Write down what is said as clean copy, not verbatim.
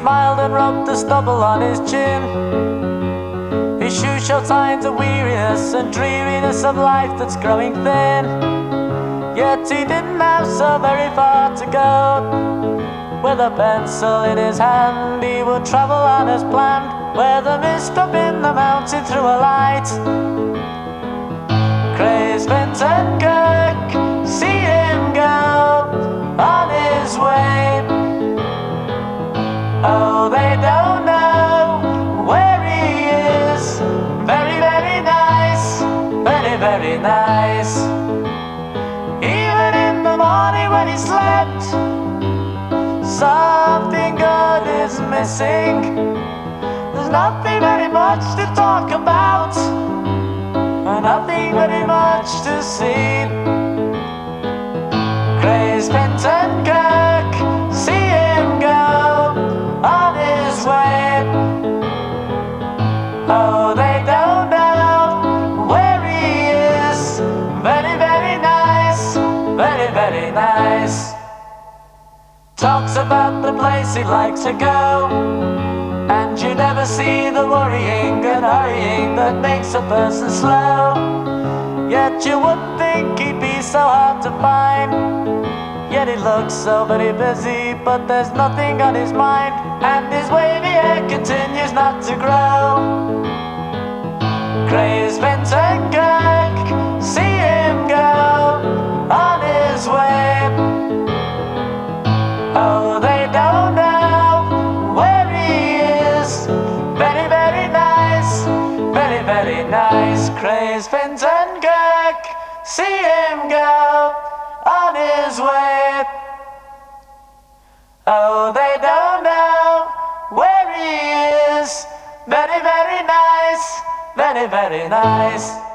smiled and rubbed the stubble on his chin. His shoes showed signs of weariness and dreariness of life that's growing thin. Yet he didn't have so very far to go. With a pencil in his hand, he would travel on as planned, where the mist up in the mountain threw a light. Craze Vincent Kirk, see him go on his way. Oh, they don't know where he is. Very, very nice, very, very nice. Even in the morning when he slept, something good is missing. There's nothing very much to talk about, nothing very much to see. Craze Vincent Kirk, see him go on his way. Oh, they don't know where he is. Very, very nice, very, very nice. Talks about the place he'd like to go, and you never see the worrying and hurrying that makes a person slow. Yet you wouldn't think he'd be so hard to find. Yet he looks so very busy, but there's nothing on his mind, and his wavy hair continues not to grow. Craze Vincent Kirk, see him go on his way. Oh, they don't know where he is. Very, very nice, very, very nice. Craze Vincent Kirk, see him go on his way. Oh, they don't know where he is. Very, very nice, very, very nice.